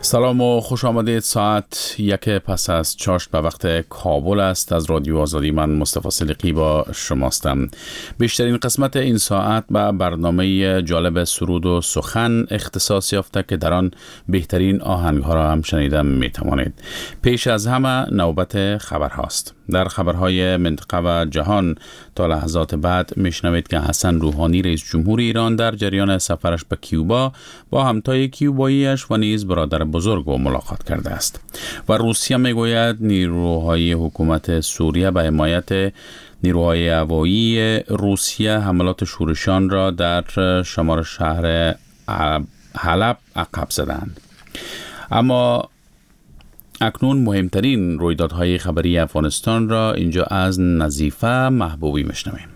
سلام و خوش آمدید. ساعت 1 پس از چاشت به وقت کابل است. از رادیو آزادی من مصطفی سلیقی با شماستم. بیشترین قسمت این ساعت به برنامه جالب سرود و سخن اختصاص یافته که در آن بهترین آهنگ‌ها را هم شنیده می‌توانید. پیش از همه نوبت خبرهاست. در خبرهای منطقه و جهان تا لحظات بعد میشنوید که حسن روحانی رئیس جمهور ایران در جریان سفرش به کیوبا با همتای کیوباییش و نیز برادر بزرگ او ملاقات کرده است. و روسیه میگوید نیروهای حکومت سوریه به حمایت نیروهای هوایی روسیه حملات شورشیان را در شمال شهر حلب عقب زدند. اما اکنون مهمترین رویدادهای خبری افغانستان را اینجا از نظیفه محبوبی میشنویم.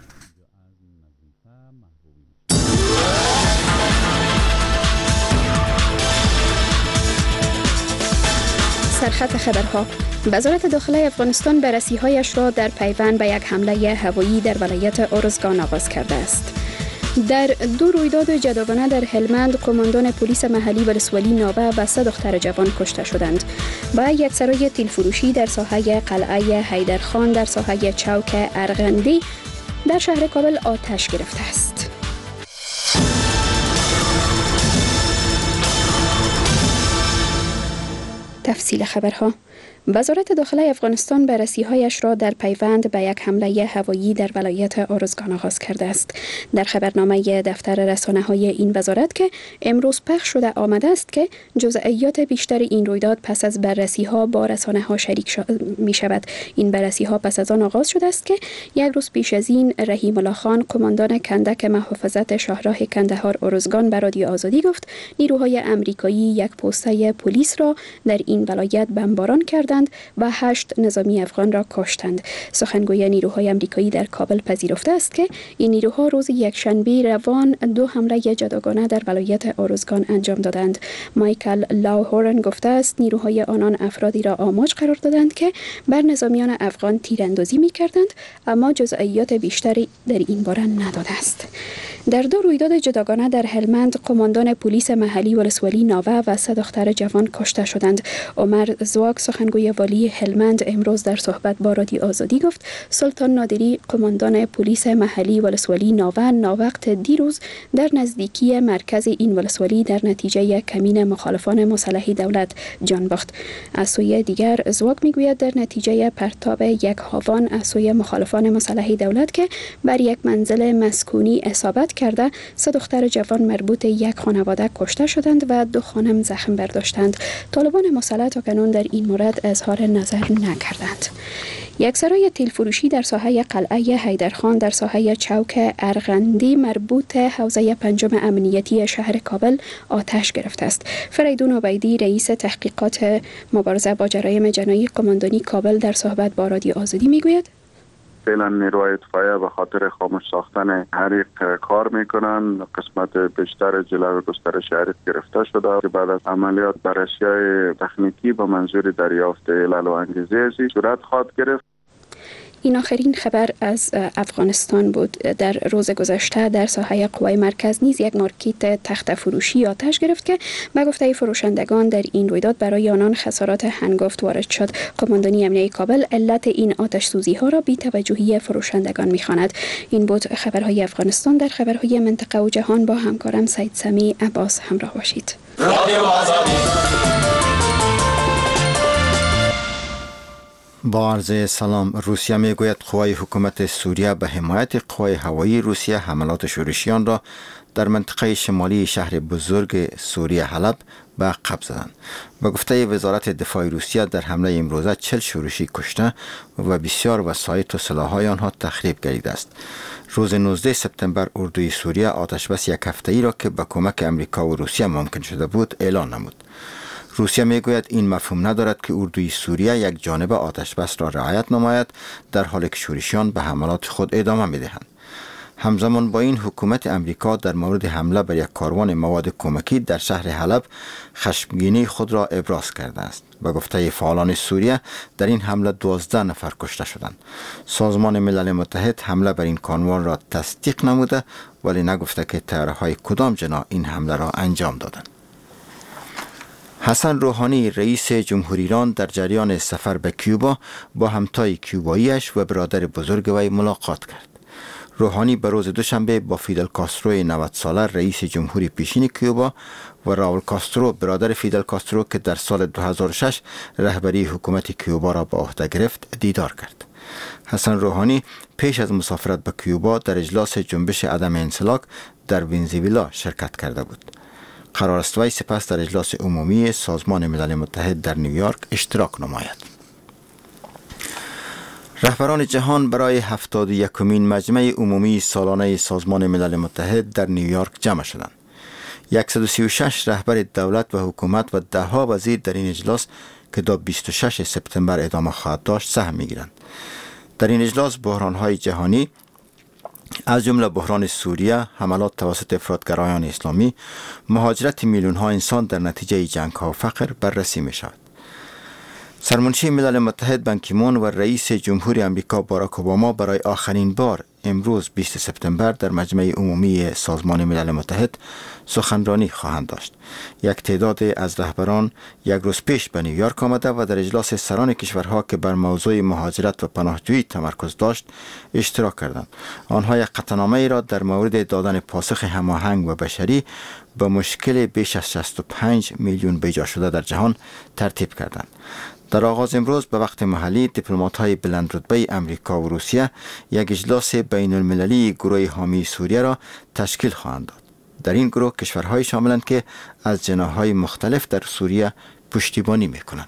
سرخط خبرها: وزارت داخله افغانستان بررسی‌هایش را در پیوند به یک حمله هوایی در ولایت ارزگان آغاز کرده است. در دو رویداد جداگانه در هلمند، قماندان پلیس محلی ولسوالی ناوه و 3 دختر جوان کشته شدند. با یک سرای تیلفروشی در ساحه قلعه حیدرخان در ساحه چوک ارغندی در شهر کابل آتش گرفته است. تفصیل خبرها: وزارت داخله افغانستان بررسی‌هایش را در پیوند به یک حمله هوایی در ولایت ارزگان آغاز کرده است. در خبرنامه دفتر رسانه‌های این وزارت که امروز پخش شده آمده است که جزئیات بیشتر این رویداد پس از بررسی‌ها با رسانه‌ها شریک می‌شود. این بررسی‌ها پس از آن آغاز شده است که یک روز پیش از این رحیم الله خان، قماندان کندک محافظت شاهراه کندهار ارزگان، به رادیو آزادی گفت نیروهای آمریکایی یک پوسته پلیس را در این ولایت بمباران کردند و 8 نظامی افغان را کشتند. سخنگوی نیروهای آمریکایی در کابل پذیرفته است که این نیروها روز یکشنبه روان 2 حمله جداگانه در ولایت ارزگان انجام دادند. مایکل لاوهورن گفته است نیروهای آنان افرادی را آماج قرار دادند که بر نظامیان افغان تیراندازی می‌کردند، اما جزئیات بیشتری در این باره نداده است. در 2 رویداد جداگانه در هلمند، قماندان پلیس محلی ولسوالی ناوه و 3 دختر جوان کشته شدند. عمر زواک، سخنگوی والی هلمند، امروز در صحبت با رادیو آزادی گفت سلطان نادری، قماندان پلیس محلی ولسوالی ناوه، ناوقت دیروز در نزدیکی مرکز این ولسوالی در نتیجه کمین مخالفان مسلح دولت جان باخت. از سوی دیگر زواک میگوید در نتیجه پرتاب یک هاوان از سوی مخالفان مسلح دولت که بر یک منزل مسکونی اصابت کرده، 3 دختر جوان مربوط یک خانواده کشته شدند و 2 خانم زخم برداشتند. طالبان مسلح تاکنون در این مورد اظهار نظر نکردند. یک سرای تیلفروشی در ساحه قلعه حیدرخان در ساحه چوک ارغندی مربوط حوزه 5 امنیتی شهر کابل آتش گرفته است. فریدون عبیدی، رئیس تحقیقات مبارزه با جرایم جنایی قماندانی کابل، در صحبت با رادیو آزادی میگوید فعلا نیروهای اطفائیه به خاطر خاموش ساختن حریق کار میکنن. قسمت بیشتر جلو گسترش حریق گرفته شده که بعد از عملیات بررسی‌های تکنیکی با منظور دریافت علل و انگیزه صورت خواهد گرفت. این آخرین خبر از افغانستان بود. در روز گذشته در ساحه قوای مرکز نیز یک مارکت تخت فروشی آتش گرفت که به گفته فروشندگان در این رویداد برای آنان خسارات هنگفت وارد شد. قماندانی امنیتی کابل علت این آتش سوزی ها را بی توجهی فروشندگان می‌خواند. این بود خبرهای افغانستان. در خبرهای منطقه و جهان با همکارم سید سمی عباس همراه باشید. با عرض سلام. روسیه میگوید قوای حکومت سوریه به حمایت قوای هوایی روسیه حملات شورشیان را در منطقه شمالی شهر بزرگ سوریه حلب به عقب زدند. به گفته وزارت دفاع روسیه در حمله امروزه 40 شورشی کشته و بسیار وسایط و سلاح‌های آنها تخریب گردیده است. روز 19 سپتامبر اردوی سوریه آتشبس 1 هفته‌ای را که به کمک امریکا و روسیه ممکن شده بود اعلان نمود. روسیه میگوید این مفهوم ندارد که اردوی سوریه یک جانبه آتشبس را رعایت نماید در حالی که شورشیان به حملات خود ادامه میدهند. همزمان با این حکومت امریکا در مورد حمله بر یک کاروان مواد کمکی در شهر حلب خشمگینی خود را ابراز کرده است. به گفته فعالان سوریه در این حمله 12 نفر کشته شدند. سازمان ملل متحد حمله بر این کاروان را تصدیق نموده ولی نگفته که طیاره‌های کدام جناح این حمله را انجام دادند. حسن روحانی رئیس جمهوری ایران در جریان سفر به کیوبا با همتای کیوباییش و برادر بزرگ وی ملاقات کرد. روحانی به روز دوشنبه با فیدل کاسترو 90 ساله رئیس جمهوری پیشین کیوبا و راول کاسترو برادر فیدل کاسترو که در سال 2006 رهبری حکومت کیوبا را به عهده گرفت دیدار کرد. حسن روحانی پیش از مسافرت به کیوبا در اجلاس جنبش عدم انسلاک در ونزوئلا شرکت کرده بود. قرار است وی سپس در اجلاس عمومی سازمان ملل متحد در نیویورک اشتراک نماید. رهبران جهان برای 71مین مجمع عمومی سالانه سازمان ملل متحد در نیویورک جمع شدند. 136 رهبر دولت و حکومت و 10 وزیر در این اجلاس که تا 26 سپتامبر ادامه خواهد داشت سهم می‌گیرند. در این اجلاس بحران‌های جهانی از جمله بحران سوریه، حملات توسط افراطگرایان اسلامی، مهاجرت میلیون‌ها انسان در نتیجه جنگ‌ها و فقر بررسی می‌شود. سرمنشی ملل متحد بان کی مون و رئیس جمهوری آمریکا باراک اوباما برای آخرین بار امروز 20 سپتامبر در مجمع عمومی سازمان ملل متحد سخنرانی خواهند داشت. یک تعداد از رهبران یک روز پیش به نیویورک آمده و در اجلاس سران کشورها که بر موضوع مهاجرت و پناهجویی تمرکز داشت اشتراک کردند. آنها یک قطعنامه را در مورد دادن پاسخ هماهنگ و بشری به مشکل بیش از 65 میلیون بیجا شده در جهان ترتیب کردند. در آغاز امروز به وقت محلی دیپلمات‌های بلند رتبه امریکا و روسیه یک اجلاس بین المللی گروه حامی سوریه را تشکیل خواهند داد. در این گروه کشورهای شاملند که از جناح‌های مختلف در سوریه پشتیبانی می‌کنند.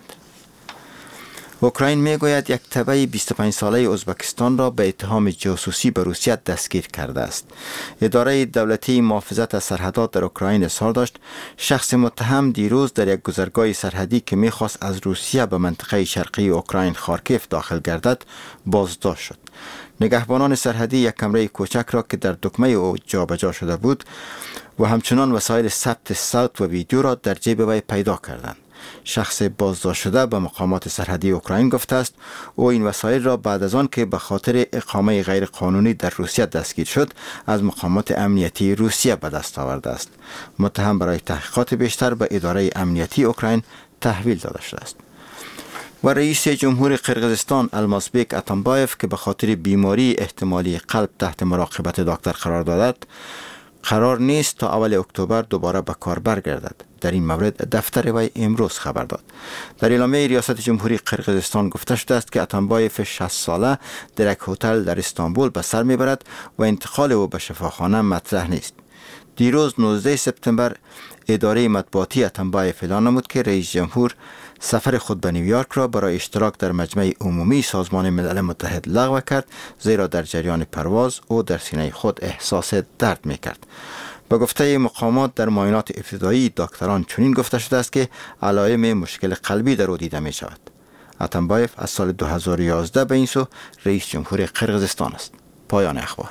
اوکراین میگوید یک تبع 25 ساله ازبکستان را به اتهام جاسوسی به روسیه دستگیر کرده است. اداره دولتی محافظت از سرحدات در اوکراین اظهار داشت شخص متهم دیروز در یک گذرگاه سرحدی که میخواست از روسیه به منطقه شرقی اوکراین خارکیف داخل گردد بازداشت شد. نگهبانان سرحدی یک کمره کوچک را که در دکمه او جابجا شده بود و همچنان وسایل ثبت صوت و ویدیو را در جیب وی پیدا کردند. شخص بازداشت شده به مقامات سرحدی اوکراین گفته است او این وسایل را بعد از آن که به خاطر اقامه غیر قانونی در روسیه دستگیر شد از مقامات امنیتی روسیه به دست آورده است. متهم برای تحقیقات بیشتر به اداره امنیتی اوکراین تحویل داده شده است. و رئیس جمهور قرقیزستان المازبک اتامبایف که به خاطر بیماری احتمالی قلب تحت مراقبت دکتر قرار دارد قرار نیست تا اول اکتبر دوباره به کار برگردد. در این مورد دفتر وی امروز خبر داد. در اعلامیه ریاست جمهوری قرقیزستان گفته شده است که اتامبایف 60 ساله در یک هتل در استانبول به سر میبرد و انتقال او به شفاخانه مطرح نیست. دیروز 19 سپتامبر اداره مطبوعاتی اتامبایف اعلان نمود که رئیس جمهور سفر خود به نیویورک را برای اشتراک در مجمع عمومی سازمان ملل متحد لغو کرد، زیرا در جریان پرواز او در سینه خود احساس درد میکرد. به گفته مقامات در معاینات ابتدایی دکتران چنین گفته شده است که علائم مشکل قلبی در او دیده می شود. اتامبایف از سال 2011 به این سو رئیس جمهور قرقیزستان است. پایان اخبار.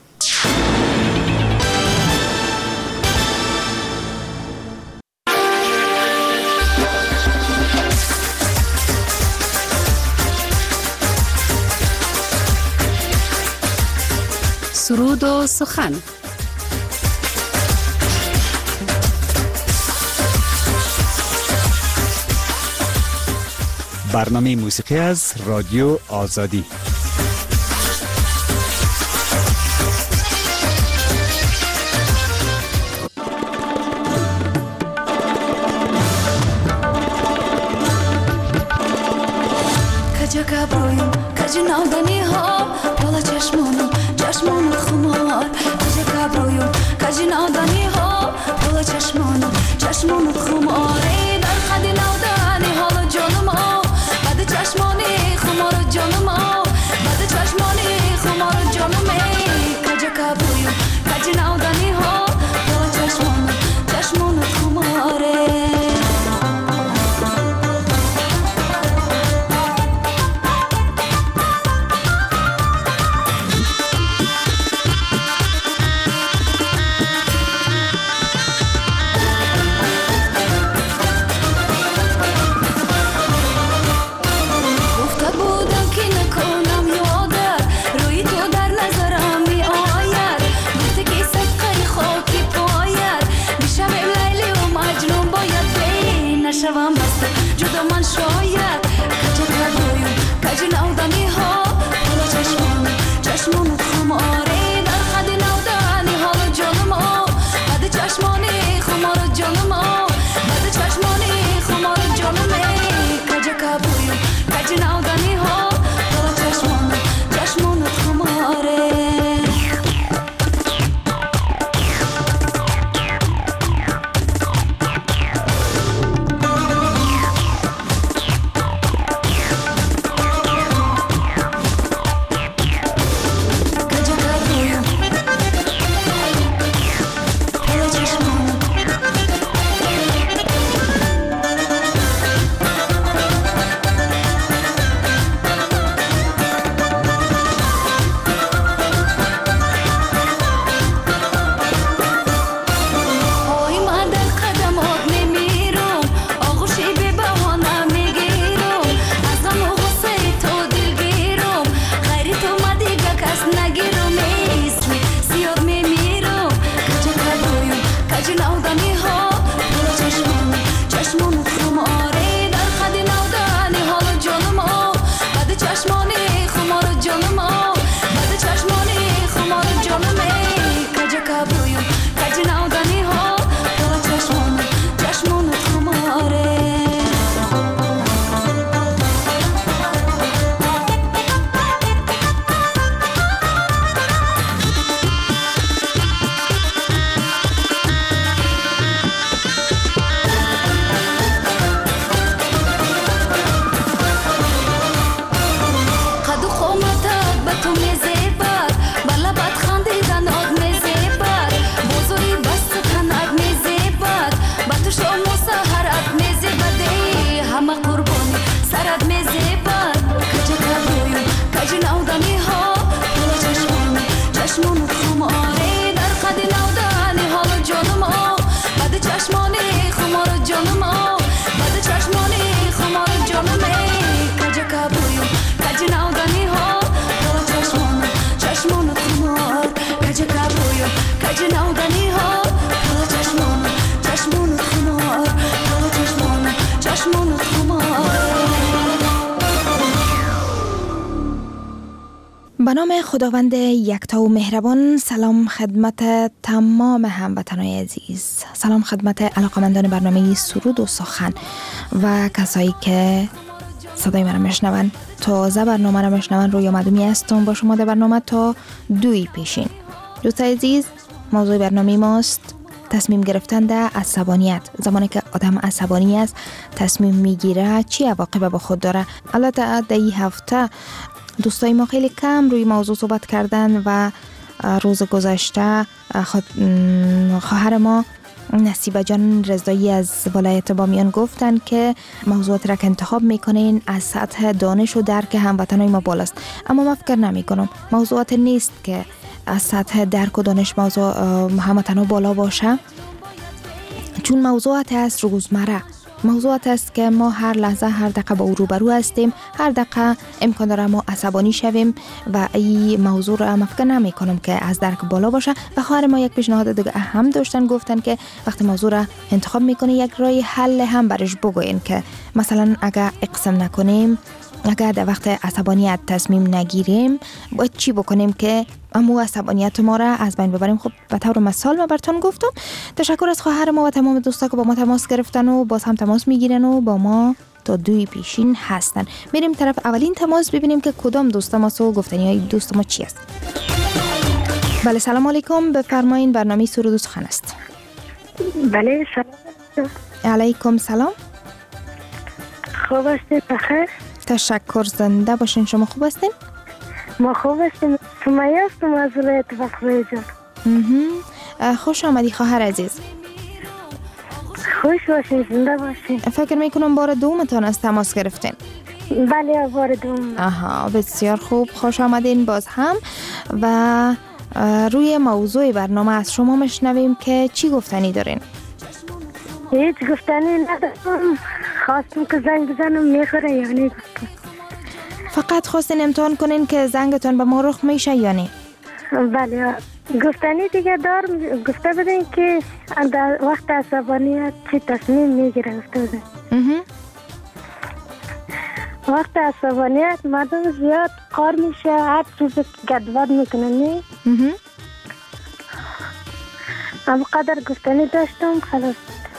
سرود و سخن. برنامه موسیقی از رادیو آزادی. کجا کبرویم کجا نادانی ها بالا چشمونم خمار کجا کبرویم کجا نادانی ها بالا چشمونم خمار در خدی نادانی حالا جانم بعد چشمانی خمار جانم بعد چشمانی خمار جانم کجا کبرویم کجا نادانی ها بالا چشمونم خماره جدا من شاید کجا کبرویم کجی نودنی ها حالا چشمانت خماره در خد نودنی حالا جانم ها بد چشمانی خمار جانم ها بد چشمانی خمار جانم کجا کبرویم کجی نودنی ها حالا چشمانت خماره به نام خداوند یکتا و مهربان. سلام خدمت تمام هموطنان عزیز، سلام خدمت علاقمندان برنامه سرود و سخن و کسایی که صدای من را میشنون. تازه برنامه را میشنون. رویا مدومی هستم با شما در برنامه تا 2 پیشین. دوستان عزیز، موضوع برنامه ماست تصمیم گرفتن در عصبانیت. زمانی که آدم عصبانی است تصمیم میگیره چی عواقب با خود داره. البته در این هفته دوستای ما خیلی کم روی موضوع صحبت کردن و روز گذشته خواهر ما نصیبه جان رضایی از ولایت بامیان گفتن که موضوعات را که انتخاب میکنین از سطح دانش و درک هموطنای ما بالاست، اما من فکر نمی کنم موضوعات نیست که از سطح درک و دانش موضوع هموطنا بالا باشه، چون موضوعات است روزمره، موضوعات است که ما هر لحظه هر دقیقه با او روبرو هستیم، هر دقیقه امکان داره ما عصبانی شویم و این موضوع را من فکر نمی کنم که از درک بالا باشه. و خواهر ما یک پیشنهاد دیگه هم داشتن، گفتن که وقتی موضوع را انتخاب میکنه یک راه حل هم برش بگوین که مثلا اگر اقسام نکنیم، اگر در وقت عصبانیت تصمیم نگیریم باید چی بکنیم که امو عصبانیت ما را از بین ببریم. خب به طور مثال من براتون گفتم. تشکر از خواهر ما و تمام دوستا که با ما تماس گرفتن و باز هم تماس میگیرن و با ما تا 2 پیشین هستن. میریم طرف اولین تماس ببینیم که کدام دوست ما سو گفتنی های دوست ما چی است. بله سلام علیکم، بفرمایین برنامه سرود و سخن است. بله سلام علیکم. سلام، خوب هستید؟ بخیر. تشکر، زنده باشین. شما خوب هستین؟ ما خوب هستیم. سمیه هستم از ولایت بخوی جان. خوش آمدی خواهر عزیز. خوش باشین، زنده باشین. فکر میکنم بار دومتان از تماس گرفتین. بله بار دوم. آها، بسیار خوب، خوش آمدین باز هم. و روی موضوع برنامه از شما مشنویم که چی گفتنی دارین؟ هیچ گفتنی ندارم، خواستم که زنگ بزنم میخوره یا نه. فقط خواستین امتحان کنین که زنگتون به ما رخ میشه یا نه؟ بله. گفتنی دیگه دارم، گفته بدین که در وقت عصبانیت چی تصمیم میگیره. گفته بدین. وقت عصبانیت مردم زیاد قار میشه، هر چیزی گدواد میکنن. نه اما قدر گفتنی داشتم خلاص.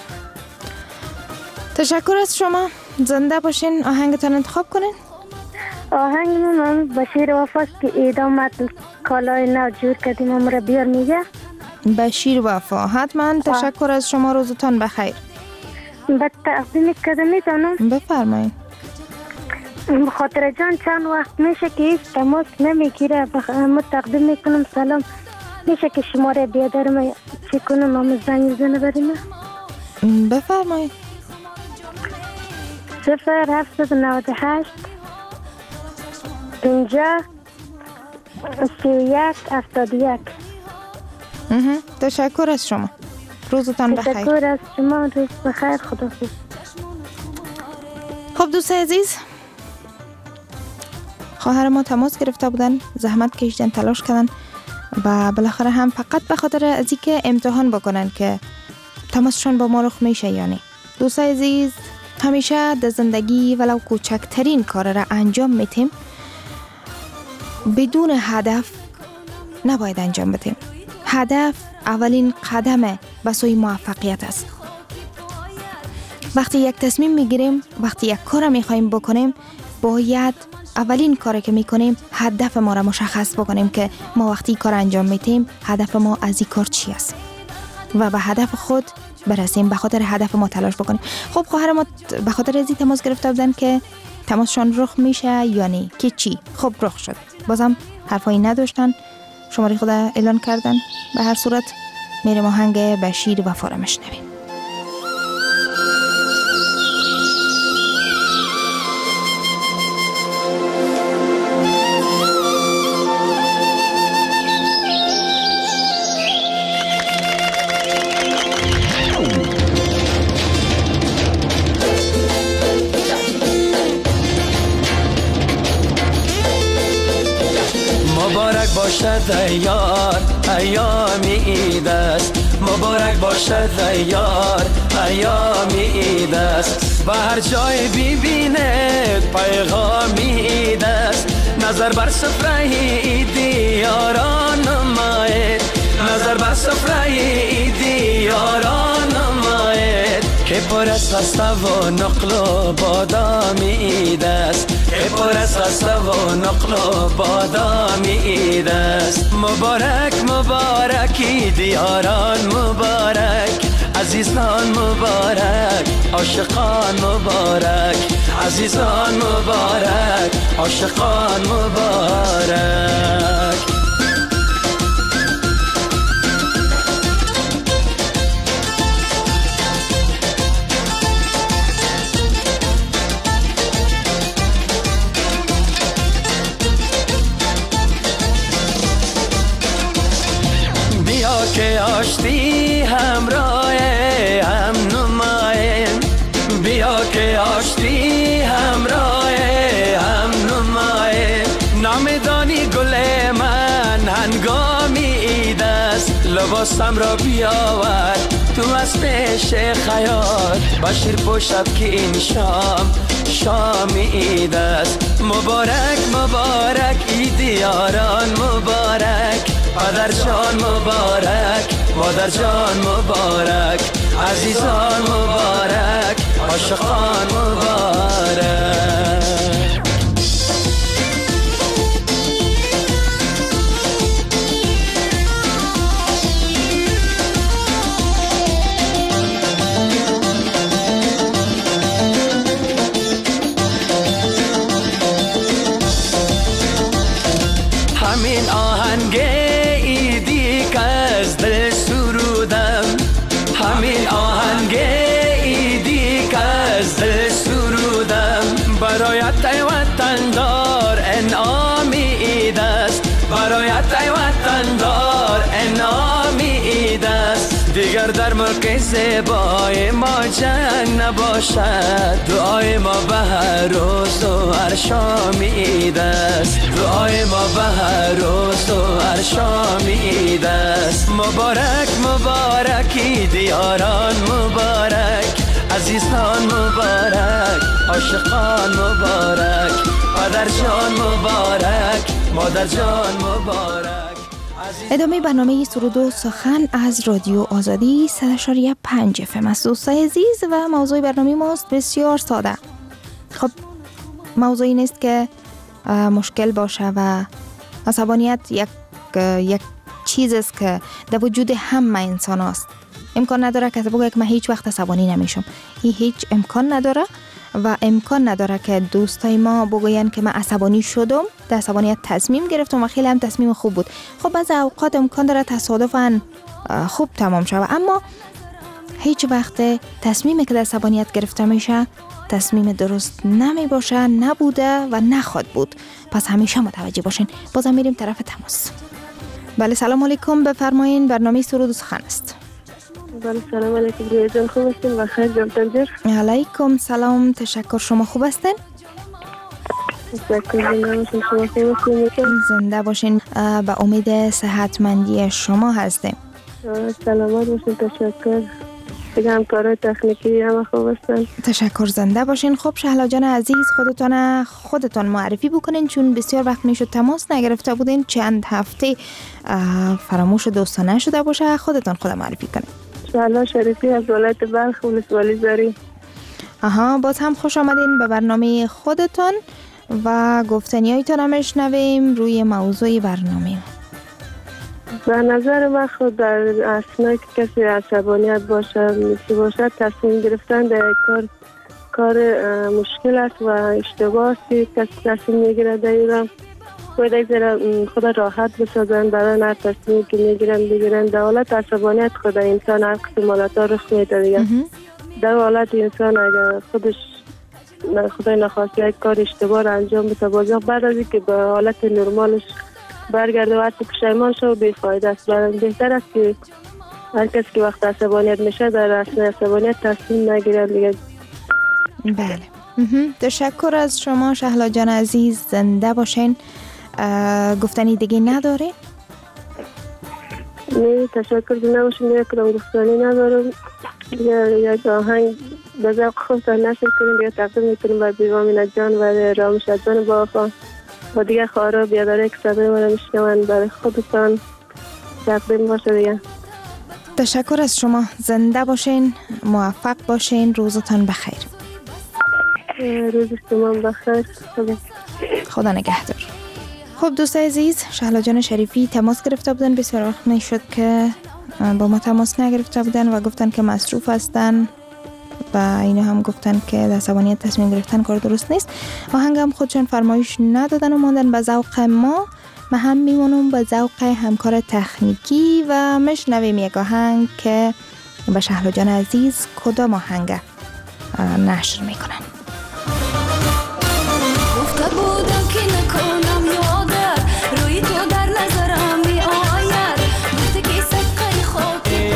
تشکر از شما. زنده باشین. آهنگتان انتخاب کنین. آهنگ من بشیر وفاست که عید آمد کالای نو جور کردیم امرا بیار میگه. بشیر وفا. حتما. تشکر از شما. روزتان بخیر. به تقدیم کردم میتونم؟ بفرمایید. خاطر جان چند وقت میشه که هیچ تماس نمیگیره، اما تقدیم میکنم سلام. میشه که شماره بیادرم چی کنم همه زنگ بزنه بریم؟ بفرمایید. 0798 50 31 71. تشکر از شما. روزتان بخیر. تشکر از شما. روز بخیر. خداحافظ. خب دوست عزیز، خواهر ما تماس گرفته بودن، زحمت کشیدن، تلاش کردن و بالاخره هم فقط به خاطر از اینکه امتحان بکنن که تماسشون با ما رخ میشه یا نه. دوست عزیز، همیشه در زندگی ولو کوچکترین کار را انجام میتیم، بدون هدف نباید انجام بدیم. هدف اولین قدم به سوی موفقیت است. وقتی یک تصمیم میگیریم، وقتی یک کار میخوایم بکنیم، باید اولین کاری که میکنیم هدف ما را مشخص بکنیم که ما وقتی کار انجام میتیم هدف ما از این کار چی است و به هدف خود برسیم، به خاطر هدف ما تلاش بکنیم. خب خواهر ما به خاطر ازی تماس گرفته بودن که تماسشان رخ میشه یا نه، که چی؟ خب رخ شد. بازم حرفایی نداشتن، شماره خود اعلان کردن. به هر صورت میریم آهنگ بشیر وفا را میشنویم. مبارک باشد یار ایام عید است، مبارک باشد یار ایام عید است. به هر جای ببینه پیغام عید است. نظر بر سفره عیدی یاران نماید، نظر بر سفره عیدی یاران نماید. که پر از خسته و نقل و بادام عید است، که پر از خسته و نقل و بادام عید است. مبارک مبارک عید یاران مبارک، عزیزان مبارک، عاشقان مبارک، عزیزان مبارک، عاشقان مبارک. که آشتی همراه هم نمایم، بیا که آشتی همراه هم نمایم. نامدانی گل من هنگامی عید است، لباسم را بیاور تو از پیش خیاط. بشیر پوشد که این شام شام عید است. مبارک مبارک عید یاران مبارک، پدر جان مبارک، مادر جان مبارک، عزیزان مبارک، عاشقان مبارک. همین آهنگ عیدی که از دل سرودم، همین آهنگ عیدی که از دل سرودم. برایت ای وطندار انعامی عید است، برایت ای وطندار انعامی عید است. دیگر در ملک زیبای ما جنگ نباشد، دعای ما به هر روز و هر شام عید است، دعای ما به هر روز و هر شام عید است. مبارک مبارک عید یاران مبارک، عزیزان مبارک، عاشقان مبارک، پدر جان مبارک، مادر جان مبارک. ادامه برنامه سرود و سخن از رادیو آزادی 100.5 FM است. دوستای عزیز، و موضوع برنامه ماست بسیار ساده. خب موضوعی نیست که مشکل باشه و عصبانیت یک چیز است که در وجود همه انسان است. امکان نداره که بگه که من هیچ وقت عصبانی نمیشم. این هیچ امکان نداره و امکان نداره که دوستای ما بگوین که من عصبانی شدم، در عصبانیت تصمیم گرفتم و خیلی هم تصمیم خوب بود. خب بعضی اوقات امکان داره تصادفاً خوب تمام شود، اما هیچ وقت تصمیمی که در عصبانیت گرفته میشه تصمیم درست نمی باشه، نبوده و نخواد بود. پس همیشه متوجه باشین. بازم میریم طرف تماس. بله سلام علیکم، بفرمایین. برنامه سرود و سخن است. بله سلام علیکم رویا جان، خوب هستین؟ بخیر جان تنجر. علیکم سلام، تشکر. شما خوب هستین؟ تشکر. شما خوب هستین؟ زنده باشین. به امید صحتمندی شما هستیم. سلامت باشین. تشکر. دیگه همکارای تکنیکی همه خوب هستن. تشکر. زنده باشین. خب شهلا جان عزیز، خودتان معرفی بکنین، چون بسیار وقت میشد تماس نگرفته بودین، چند هفته فراموش دوستانه شده باشه. خودتان خود معرفی کنین. شهلا شریفی از ولایت بلخ، ولسوالی زری. باز هم خوش آمدین به برنامه خودتان و گفتنیایتان هم میشنویم روی موضوع برنامه. به نظر من خود در اثناء که کسی عصبانیت باشه تصمیم گرفتن در کار مشکل است و اشتباه است که کسی تصمیم میگیره در ایران. باید خود راحت بسازن برای هر تصمیمی که بگیرن. در حالت عصبانیت خود انسان هر قسم حالت ها رخ میده دیگه. در حالت انسان اگر خودش خدای نخواسته یک کار اشتباه را انجام بده، بازم بعد از اینکه به حالت نرمالش برگرده و حتی پشیمان شه و بی‌فایده است. بهتر است که هر کسی که وقت عصبانیت میشه در اثناء عصبانیت تصمیم نگیره دیگه. بله. تشکر از شما شهلا جان عزیز، زنده باشین. گفتنی دیگه نداره؟ نه تشکر. زنده باشین. دیگه کدام گفتنی ندارم. یک آهنگ به ذوق خودتان نشر کنیم، دیگه تقدیم میکنیم بر بیوامین جان و رامشد جان بافا و دیگه خواهرها بیاداره که صدای ما رو میشنون برای خودتان تقدیم باشه دیگه. تشکر از شما، زنده باشین، موفق باشین، روزتان بخیر. روز شما بخیر. خدا نگهدار. خب دوستای عزیز، شهلا جان شریفی تماس گرفته بودن، بسیار وقت میشد که با ما تماس نگرفته بودن و گفتن که مصروف هستن و اینا هم گفتن که در عصبانیت تصمیم گرفتن کار درست نیست. آهنگ هم خودشون فرمایش ندادن و ماندن به ذوق ما. من هم میمونم به ذوق همکار تکنیکی و مشنویم یک آهنگ که به شهلا جان عزیز کدام آهنگ نشر میکنن. گفته بودم که نکنم یادت، روی تو در نظرم می آید، گفته که صدقه خاطر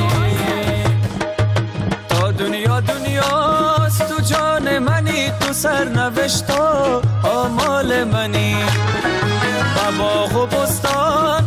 تا دنیاست تو جان منی، تو سرنوشت و آمال منی، با باغ و بستان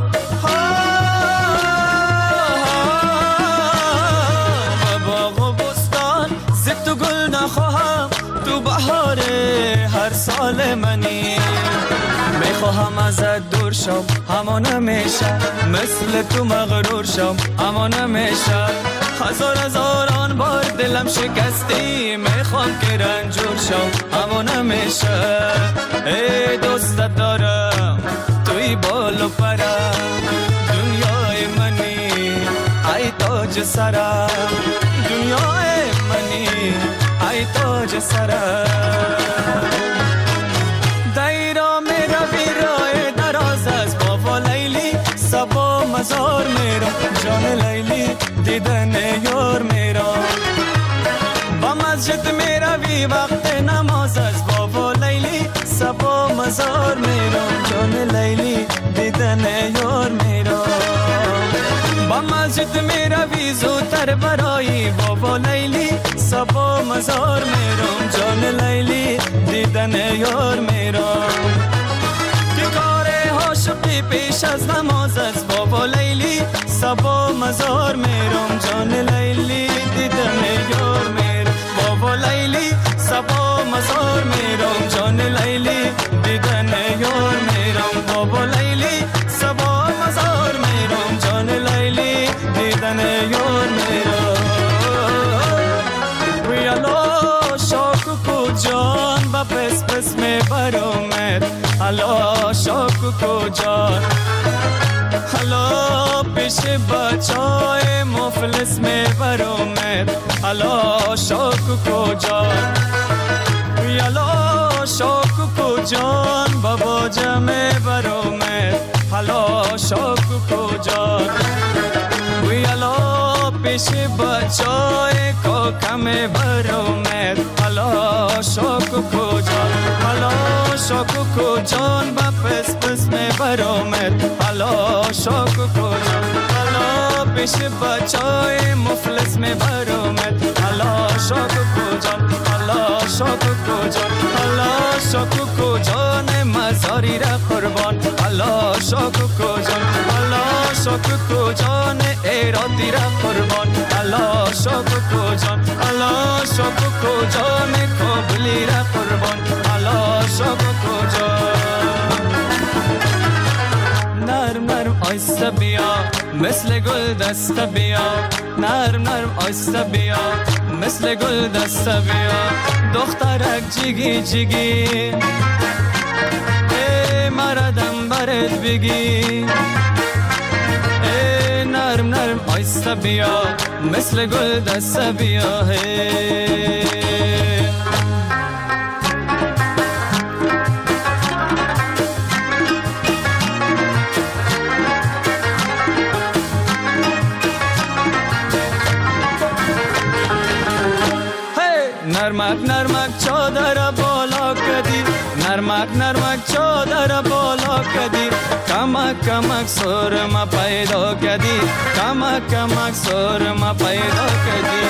زد تو گل نخواهم، تو بهار هر سال منی، میخواهم ازت دور شم اما نمیشه، مثل تو مغرور شم اما نمیشه، هزاران بار دلم شکستی، میخوام که رنجور شم اما نمیشه. ای دوستت دارم توی بال و پرم، دنیای منی ای تاج سرم، دنیای منی ای تاج سرم. دیرا می روی راه دراز از بابا لیلی، سبا مزار میرم جان لیلی، دیدن یار میرم. با مسجد می روی وقت نماز از بابا لیلی، سبا مزار میرم جان لیلی، دیدن یار میرم. با مسجد می روی زودتر برای بابا لیلی، سبا مزار میرم جان لیلی، دیدن یار میرم. که کار عاشقی پیش از نماز از بابا لیلی، سبا مزار میرم جان لیلی، دیدن یار میرم. بابا بابا لیلی سبا مزار میرم جان لیلی دیدن یار میرم بابا لیلی سبا مزار میرم جان لیلی دیدن یار میرم ویالا شاکو کو جان با پس پس میبرمت حالا شاکو کو جان حالا پیش بچای مفلس میبرمت حالا شاکو کو جان ویالا شاکو کو جان بابا جمع برمت حالا شاکو کو جان ویالا پیش بچای کاکم برمت حالا شاکو کو جان حالا شاکو کو جان با پس پس میبرمت حالا شاکو کو جان حالا پیش بچای مفلس میبرمت حالا شاکو کو جان حالا شاکو کو جان حالا شاکو کو جان مزاری را قربان حالا شاکو کو جان حالا شاکو کو جان ایرادی را قربان حالا شاکو کو جان حالا شاکو کو جان کابلی را قربان حالا شاکو کو جان نرم نرم آیسته بیا مثل گل دست بیا نرم نرم آیسته بیا مثل گل دست بیا دخترک جیگی جیگی ای مردم برد بگی ای نرم نرم آیسته بیا مثل گل دست بیا نرمک نرمک چادر بالا کدی نرمک نرمک چادر بالا کدی کمک کمک سرما پیدا کدی کمک کمک سرما پیدا کدی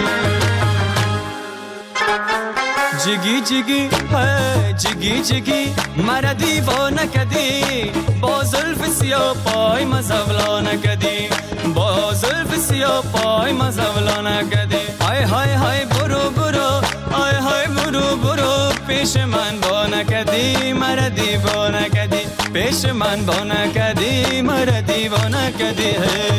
جگی جگی جگی جگی مرا دیوانه کدی با زلف سیاه پای مزولا نکدی با زلف سیاه پای مزولا نکدی های های های برو برو های های برو برو پیش من با نکدی مرا دیوانه کدی پیش من با نکدی مرا دیوانه کدی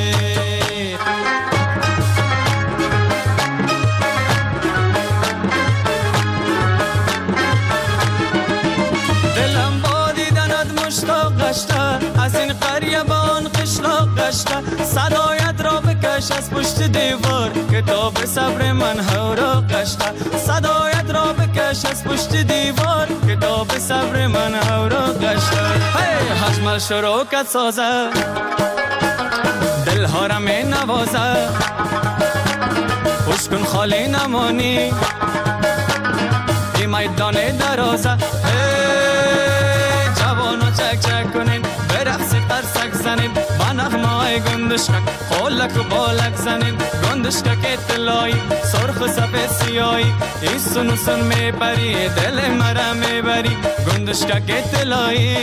دلم با دیدنت مشتاق گشته از این قریه به آن قشلاق گشته صدایت را بکش از پشت دیوار کتاب صبر من هورا گشته صدایت را بکش از پشت دیوار کتاب صبر من هورا گشته حجمل شروکت سازه دلها را می نوازه خوش کن خالی نمانی این میدان درازه جوانا چک چک کنین برقصی قرصک زنین با نغمه های گندشکک خولک و بالک زنین گندشکک اطلاعی سرخ و سفید سیایی این سنو سن میبری دل مرا میبری گندشکک اطلاعی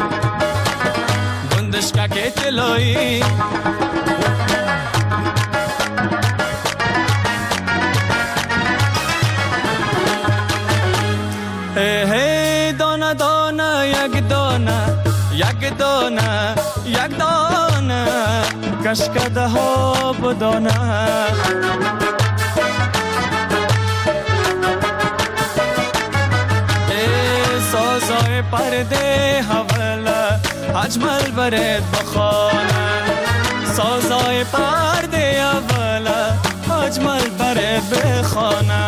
گندشکک اطلاعی دانه دانه یک دانه یک دانه یک دانه کشکده ها بدانه سازای پرده حواله اجمل برد بخانه سازای پرده حواله اجمل برد بخانه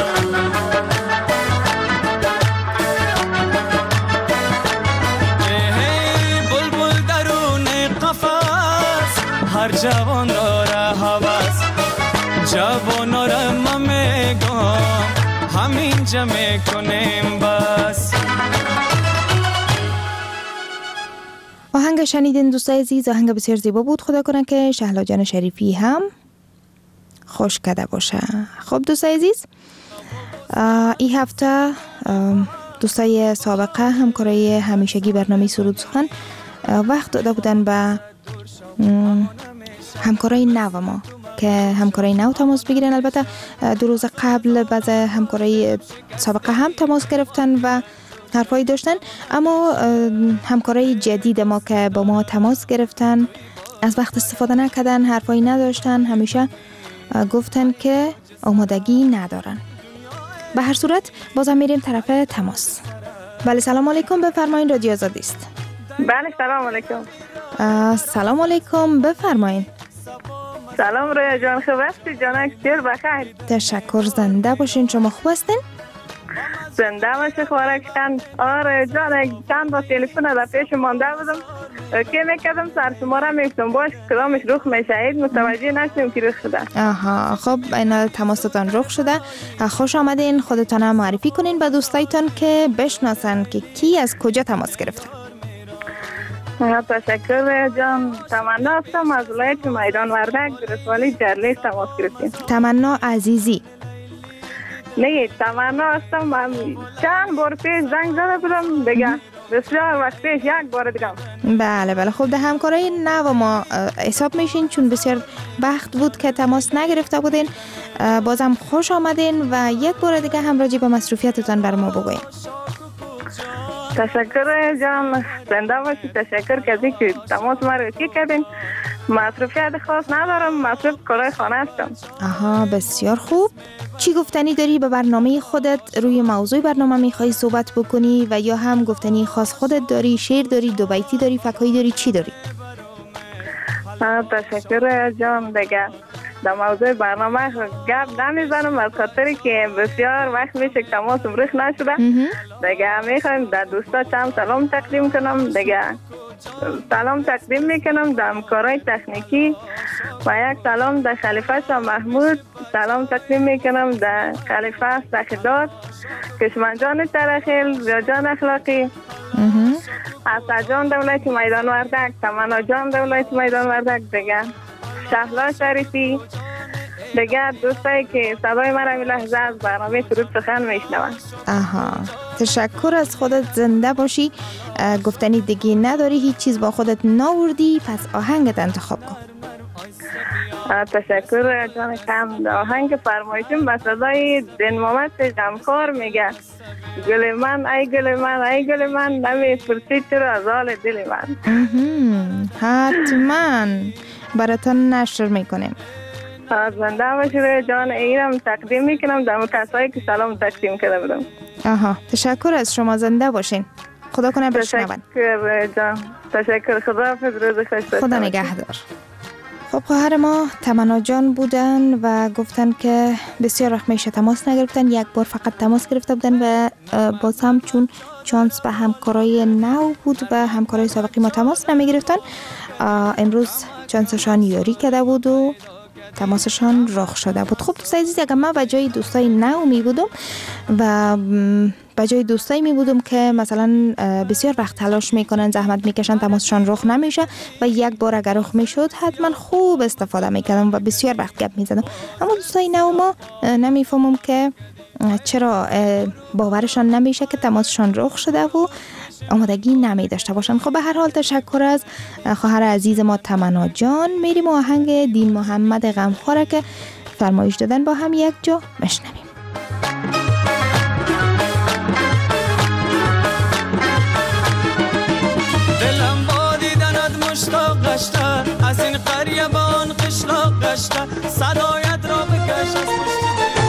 هر جوان را هوس جوان را ما میگم همین جمع کنیم بس. آهنگ شنیدین دوستای عزیز، آهنگ بسیار زیبا بود. خدا کنه که شهلا جان شریفی هم خوش کده باشه. خب دوستای عزیز، این هفته دوستای سابقه همکارای همیشگی برنامه سرود سخن وقت داده بودن به همکارای نو ما که همکارای نو تماس بگیرن. البته 2 روز قبل بعض همکارای سابقه هم تماس گرفتن و حرفایی داشتن، اما همکارای جدید ما که با ما تماس گرفتن از وقت استفاده نکردن، حرفایی نداشتن، همیشه گفتن که آمادگی ندارن. به هر صورت بازم میریم طرف تماس. بله سلام علیکم، بفرمایید، رادیو آزادی است. بله سلام علیکم. سلام علیکم، بفرمایید. سلام رویا جان، خوب هستی؟ جانک سیر بخیر. تشکر، زنده باشین. شما خوب هستین؟ زنده باشه خوارکشن. آره جانک چند با تلفن در پیش مانده بودم که میکردم سر شما را میگفتم باش کدامش رخ میشهید، متوجه نشدیم که رخ شده. آها خب اینا تماستان رخ شده. خوش آمدین. خودتان هم معرفی کنین به دوستایتان که بشناسن که کی از کجا تماس گرفته. تشکر جان. تمنا هستم از ولایت میدان وردک ولسوالی جرلیس تماس گرفتیم. تمنا عزیزی؟ نه تمنا هستم. من چند بار پیش زنگ زده بودم دیگه، بسیار وقت پیش یک بار دیگه. بله بله خب ده همکارای نو ما حساب میشین چون بسیار وقت بود که تماس نگرفته بودین. بازم خوش آمدین و یک بار دیگه هم راجع به مصروفیتتان بر ما بگوین. تشکر جان، زنده باشی. تشکر کسی که تماس ما رو کردین. مصروفیت خاص ندارم، مصروف کارهای خانه هستم. آها بسیار خوب. چی گفتنی داری به برنامه خودت؟ روی موضوع برنامه میخوای صحبت بکنی و یا هم گفتنی خاص خودت داری؟ شعر داری؟ دو بیتی داری؟ فکایی داری؟ چی داری؟ تشکر جان. دیگه در موضوع برنامه گپ نمیزنم از خاطری که بسیار وقت میشه که تماس رخ نشده. دیگه میخوایم در دوستا چند سلام تقدیم کنم. دیگه سلام تقدیم میکنم در همکارای تکنیکی و یک سلام در خلیفه شاه محمود. سلام تقدیم میکنم در خلیفه سخیداد، کشمنجان ترخیل، ریاجان اخلاقی، اسدجان دولت میدان وردک، تمنا جان دولت میدان وردک، دیگه شهلا شریفی، دیگه دوستایی که صدای من را لحظه از برنامه سرود سخن میشنوند. آها تشکر از خودت. زنده باشی. گفتنی دیگه نداری؟ هیچ چیز با خودت ناوردی؟ پس آهنگت انتخاب کن. تشکر جان کم. آهنگ فرمایشم به صدای دین محمد غمخوار میگه گل من ای گل من ای گل من نمیپرسی چرا از حال دل من. حتما براتون نشر میکنیم. زنده باشی جان. اینم تقدیم میکنم در کسایی که سلام تقدیم کرده بودم. آها تشکر از شما. زنده باشین. خدا کنه بشنون. تشکر جان. تشکر. خداحافظ. روز خوش. خدا نگهدار. خب خواهر ما تمنا جان بودن و گفتن که بسیار وقت میشه تماس نگرفتن. یک بار فقط تماس گرفته بودن و باز هم چون چانس به همکارای نو بود و همکارای سابقی ما تماس نمیگرفتن، امروز چانسشان یاری کرده بود و تماسشان رخ شده بود. خب دوستای عزیز، اگر من به جای دوستای نو می بودم و به جای دوستایی می بودم که مثلا بسیار وقت تلاش میکنن، زحمت میکشن، تماسشان رخ نمیشه و یک بار اگر رخ میشد حتما خوب استفاده میکردم و بسیار وقت گپ میزدم. اما دوستای نو ما نمیفهمم که چرا باورشان نمیشه که تماسشان رخ شده و آمادگی نمی داشته باشن. خب به هر حال تشکر از خواهر عزیز ما تمنا جان. میریم آهنگ دین محمد غمخوار که فرمایش دادن با هم یک جا مشنویم. دلم با دیدنت مشتاق گشته، از این قریه به آن قشلاق گشته، صدایت را بکش از پشت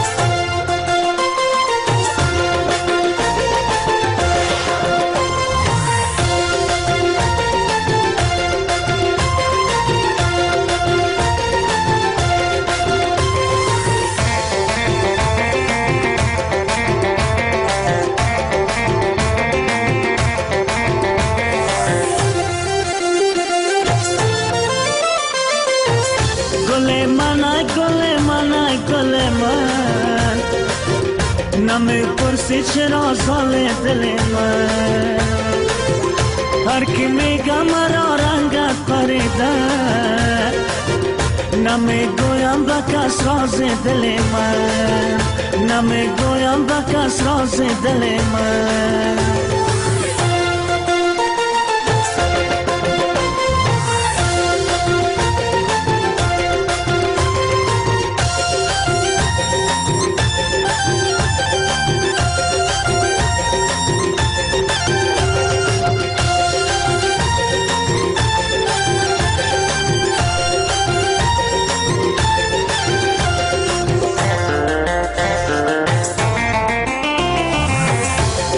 نمیپرسی چرا سال دل من، هر کی میگه مرا رنگت پریده، نمیگویم به کس راز دل من، نمیگویم به کس راز دل من.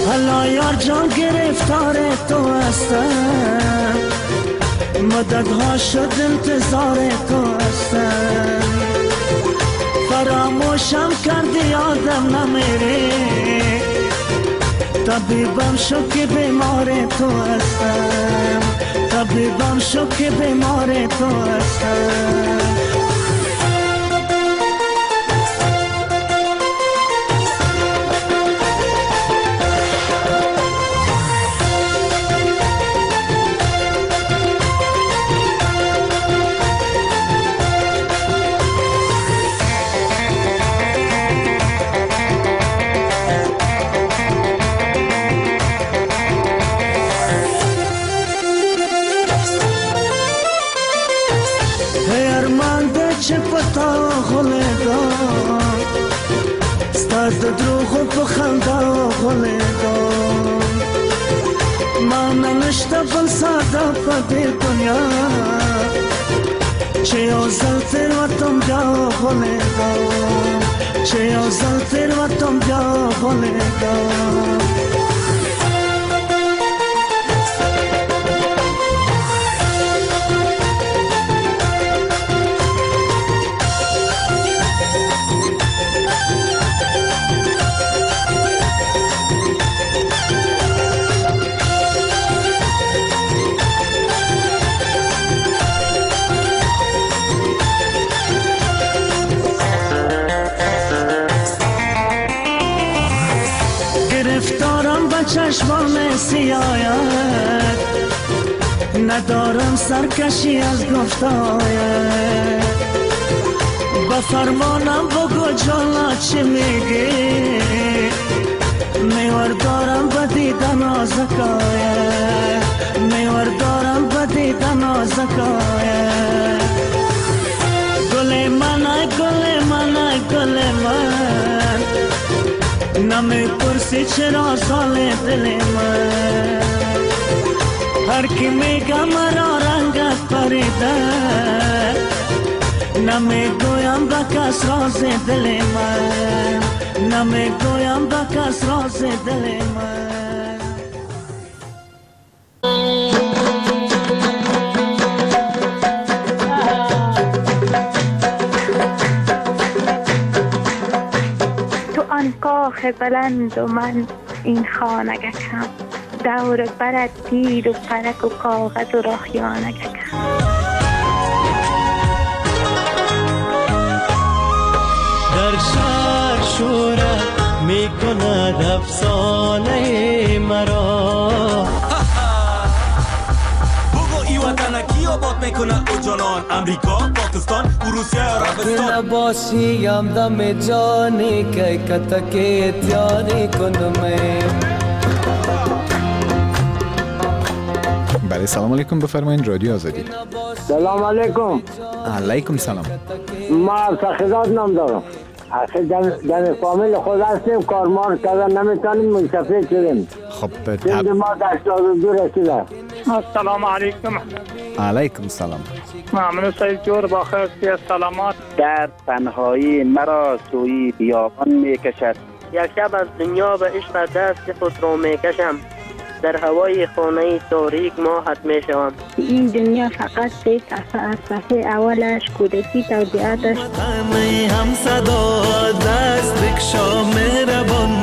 حالا یار جان گرفتار تو هستم، مددها شد انتظار تو هستم، فراموشم کردی یادم نمیری، طبیبم شو که بیمار تو هستم، طبیبم شو که بیمار تو هستم. دروغ و خندا خلدا من نشته بل ساده پدی دنیا چه یازل تیر و تم جا خلدا چه یازل تیر و تم جا خلدا چشمان سیاهت ندارم سرکشی از گفتایت، با فرمانم بگو جانا چی میگی، میور دارم بدیدن آزکایت، میور دارم بدیدن آزکایت، گل من ای گل من ای گل من، نمی پرسی چرا سال دل من، هر کی میگه مرا رنگت پریده، نمی گویم با کس راز دل من، نمی گویم با کس راز دل من. کاخ بلند و من این خانگکم، دور برد تیر و پرک و کاغذ و راخیانگکم. در شهر شورت می کند افسانه مرا، بگو ای وطن کی آباد میکنه او جانان، امریکا، پاکستان، روسیه، عربستان. نباشیم دم جانی که کتکی تیاری کنم. بله سلام علیکم، بفرمایید رادیو آزادی. سلام علیکم. علیکم سلام. ما سخیزاد نام دارم. اصلا در فامیل خود هستیم، کارمار کردن نمیتونیم، منصفه شدیم. خب سند ما در 82 رسیده. السلام علیکم. علیکم سلام. ممنون سید جور با خیرستی سلامات. در تنهایی مرا سوی بیابان میکشد، یک شب از دنیا به عشق دست خود رو میکشم، در هوای خانه تاریک ماهت میشوم. این دنیا فقط سه صفحه از صفحه اولش کودکی توضیحاتش هم صدا دست بکشا مهربان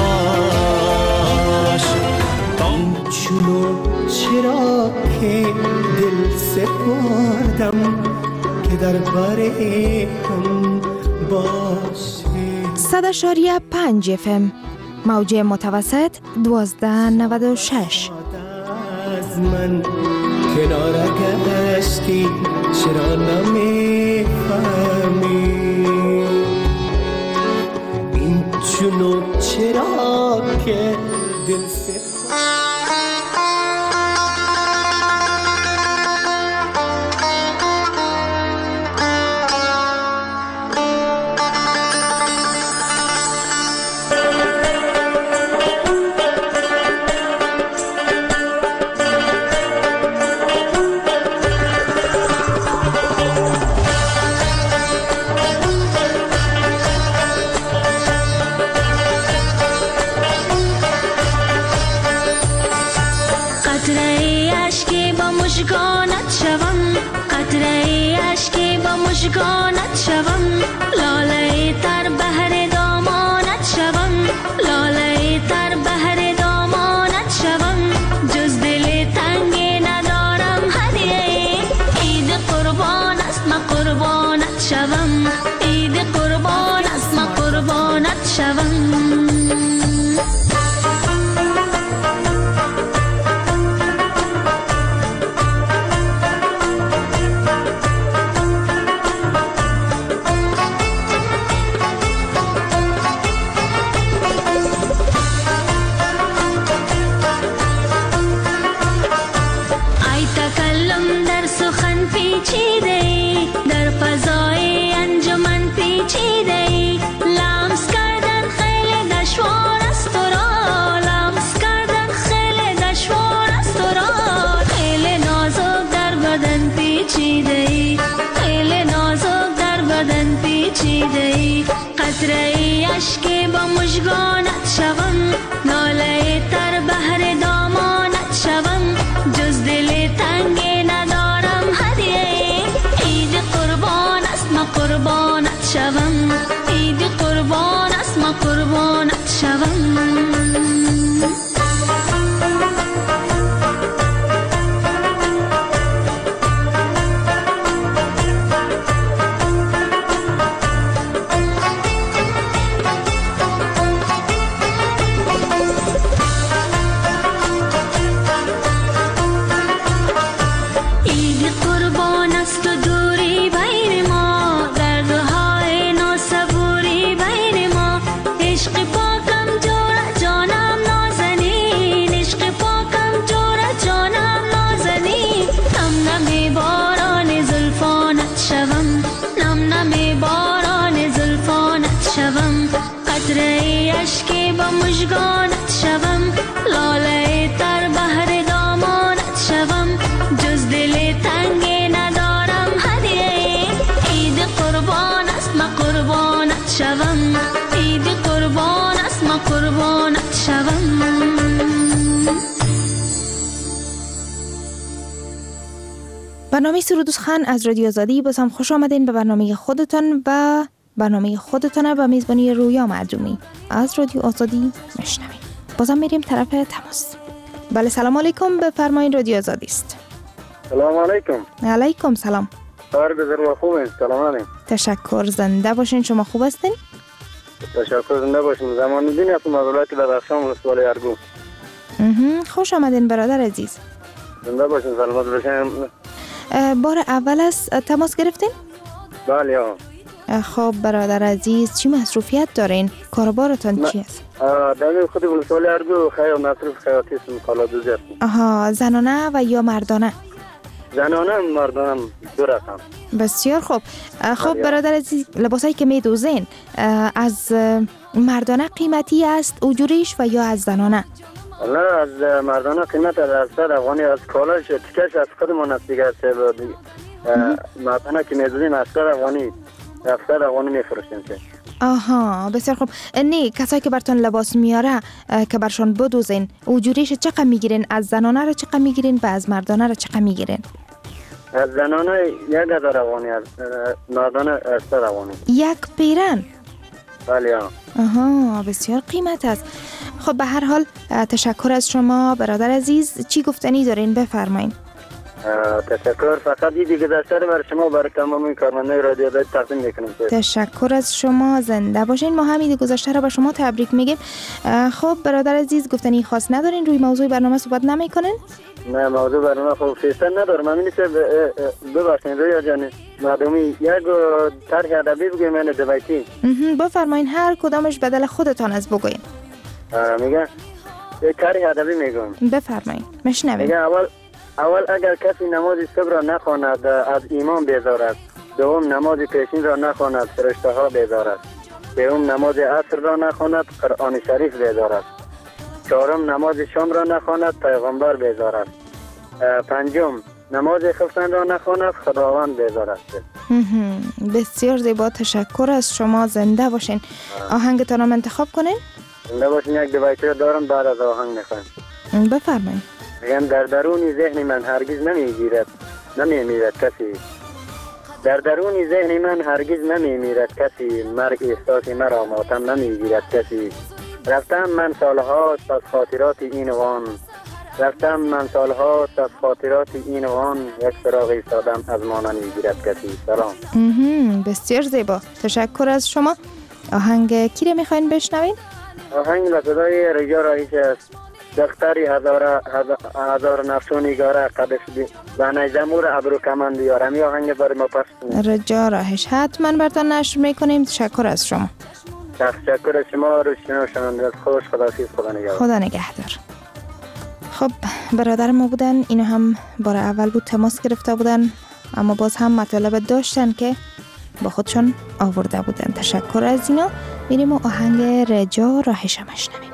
باش، این چونو چرا که دل سپردم که در باره هم باشه. 100.5 FM موجه متوسط 1296. از من کنار گشتی چرا نمیفهمی، این چونو چرا که دل قطره اشکی با مژگانت شوم قطره اشکی با مژگانت شوم لاله تر بهر دامانت شوم لاله تر بهر دامانت شوم جز دل تنگی ندارم هدیه عید قربان است ما قربانت شوم عید قربان است ما قربانت شوم در فضای انجمن پیچیده لمس کردن خیلی دشوار است تو را لمس کردن خیلی دشوار است تو را خیلی نازک در بدن پیچیده خیلی نازک در بدن پیچیده قطره اشکی با مژگانت شوم لاله تر بهر دامانت شوم جز دل تنگی ندارم هدیه عید قربان است ما قربانت شوم عید قربان است ما قربانت شوم قطره اشکی با مژگانت شوم لاله تر بهر دامانت شوم جز دل تنگی ندارم هدیه عید قربان است ما قربانت شوم عید قربان است ما قربانت شوم برنامه سرود و سخن از رادیو آزادی. باز هم خوش آمدین به برنامه خودتان و برنامه خودتانه و میزبانی رویا معجومی از رادیو آزادی میشنویم. بازم میریم طرف تماس. بله سلام علیکم، بفرمایید رادیو آزادی است. سلام علیکم. علیکم سلام. کار بزرگ خوبه. سلام علیکم. تشکر، زنده باشین. شما خوب هستین؟ تشکر، زنده باشین. زمان الدین هستم از ولایت بدخشان ولسوالی ارگو. خوش آمدین برادر عزیز. زنده باشین، سلامت باشین. بار اول از تماس گرفتین؟ بله. خب برادر عزیز، چی مصروفیت دارین؟ کاربارتان چی است؟ در خود ولسوالی ارگو خیلی مصروف خیاطی است، کالا دوزی هستم. زنانه و یا مردانه؟ زنانه مردانه دو رقم. بسیار خوب. خب برادر عزیز، لباسایی که میدوزین از مردانه قیمتی است اجوریش و یا از زنانه؟ نه، از مردانه قیمت از 100 افغانی، از کالاش تکش از خودمون است دیگه. مردانه که میدوزیم از 100 افغانی 700 افغانی میفروشیم که. بسیار خوب. نه، کسایی که براتون لباس میاره که برشان بدوزین اجوریش چقدر میگیرین؟ از زنانه رو چقدر میگیرین و از مردانه رو چقدر میگیرین؟ از زنانه 1000 افغانی، از مردانه 100 افغانی. یک پیرن؟ بله. بسیار قیمت است. خب به هر حال تشکر از شما برادر عزیز. چی گفتنی دارین؟ بفرمایید. تشکر. فقط دیگه داشته برای شما برای تمام کارمندان رادیو آزادی تقدیم میکنم. تشکر از شما، زنده باشین. ما همین گذشته رو به شما تبریک میگیم. خب برادر عزیز، گفتنی خاص ندارین؟ روی موضوع برنامه صحبت نمیکنین؟ نه، موضوع برنامه خب فیصد ندارم. من میشه ببخشید رویا جان، مردمی یک طرح ادبی بگیم من دوایتی. بفرمایین، هر کدامش بدل خودتان از بگوین. میگه یک طرح ادبی میگم. بفرمایین میشنویم. میگه اول اگر کسی نماز صبح را نخواند از ایمان بیزار است. دوم نماز پیشین را نخواند فرشته ها بیزار است. سوم نماز عصر را نخواند قرآن شریف بیزار است. چهارم نماز شام را نخواند پیغمبر بیزار است. پنجم نماز خفتن را نخواند خداوند بیزار است. بسیار زیبا، تشکر از شما، زنده باشین. آهنگتان رو انتخاب کنین. زنده باشین. یک دوایتی دارم، بعد از آهنگ میخوایم. بفرمایید. میگم در درون ذهن من هرگز نمیمیرد کسی. در درون ذهن من هرگز نمیمیرد کسی، مرگ احساس مرا ماتم نمیگیرد کسی. رفتم من سالهاست از خاطرات این وان، رفتم من سالهاست از خاطرات این وان، یک فراغ ایستادم از ما نمیگیرد کسی. سلام. بسیار زیبا، تشکر از شما. آهنگ کی رو میخواین بشنوین؟ آهنگ به صدای رجا راهیش است. دختری هزار نفسونیگاره قدش و نیزمور ابرو کمند یارم. این آهنگ برای ما پس رجا راهش حتما براتون نشر میکنیم. تشکر از شما. تشکر از شما. روز شنونده خوش. خداحافظ. خدا نگهدار. خدا نگهدار. خب برادر ما بودن، اینو هم بار اول بود تماس گرفته بودن، اما باز هم مطالب داشتن که با خودشون آورده بودن. تشکر از اینا. میریم و آهنگ رجا راهش مشنویم.